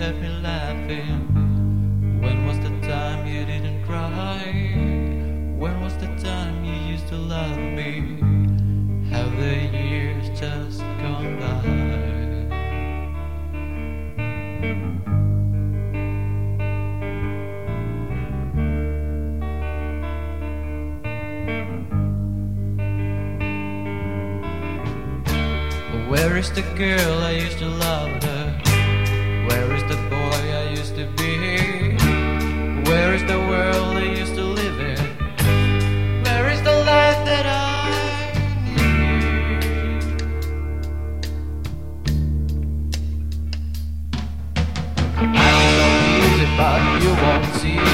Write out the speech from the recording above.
had me laughing? When was the time you didn't cry? When was the time you used to love me? Have the years just gone by? Where is the girl I used to love her? Where is the boy I used to be? Where is the world I used to live in? Where is the life that I need? I'm so easy but you won't see